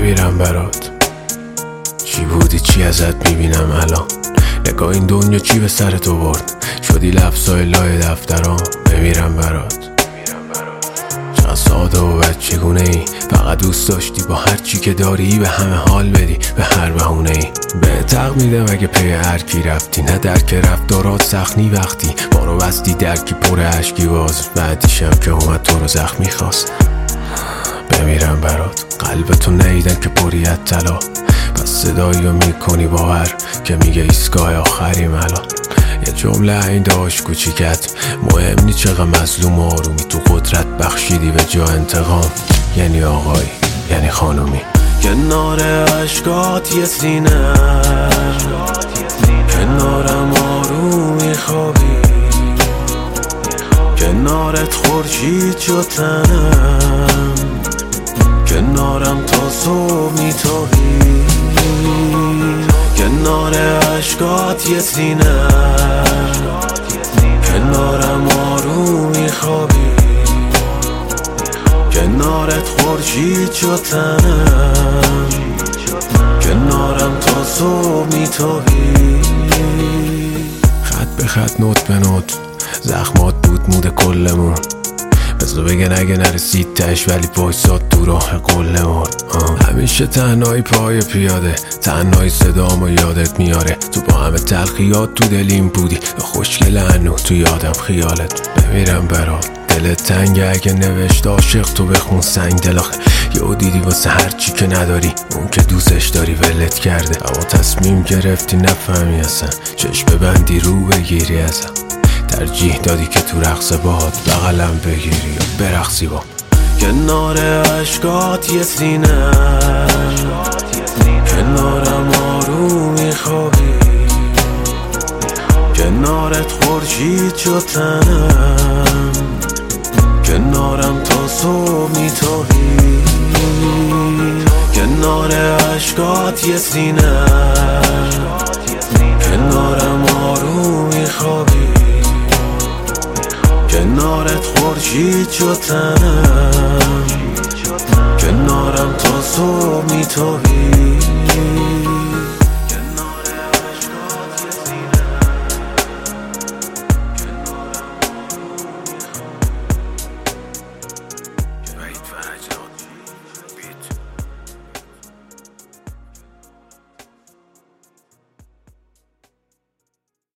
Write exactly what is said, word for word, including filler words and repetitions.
بمیرم برات. چی بودی چی ازت میبینم الان، نگاه این دنیا چی به سر تو برد، شدی لفظای لای دفترام. بمیرم برات. چقدر ساده و بچگونه ای، فقط دوست داشتی با هر چی که داری به همه حال بدی، به هر بهونه ای. به تق میدم اگه پی هر کی رفتی، نه درک رفتارات سخنی وقتی ما رو بستی درکی پر عشقی باز، بعدیشم که اومد تو رو زخمی خواست. بمیرم برات. قلبتو نیدن که پریت طلا، پس صدایی رو میکنی باور که میگه ایستگاه آخریم الان. یه جمله این داشت کوچیکت، مهم نی چقدر مظلوم و آرومی، تو قدرت بخشیدی به جا انتقام. یعنی آقایی یعنی خانومی. کنار عشقات یه سینه، کنارم آرومی خوابی، کنارت خورشید شد تنم، کنارم تا صبح میتابی. کنار عشقات یه سینه، کنارم آرومی خوابی، کنارت خورشید شد تنم، کنارم تا صبح میتابی. خط به خط نوت به نوت زخمات بود مود کلمون، بذار بگن اگه نرسید تش ولی وایساد تو راه قلمون. همیشه تنهایی پای پیاده، تنهایی صدامو یادت میاره، تو با همه تلخیات تو دلیم بودی، خوشگل هنو تو یادم خیالت. بمیرم برات. دلت تنگه اگه نوشت عاشق تو بخون سنگ دلاخه، یهو دیدی واسه هر چی که نداری اون که دوستش داری ولت کرده، اما تصمیم گرفتی نفهمی اصلا، چشم ببندی رو بگیری ازم، ترجیح دادی که تو رقص باهات بغلم بگیری و برقصی با. کنار عشقات یه سینه، کنارم آرومی خوابی، کنارت خورشید شد تنم، کنارم تا صبح میتابی. کنار عشقات یه سینه، کنارم آرومی خوابی، کنارت خورشید شد تنم،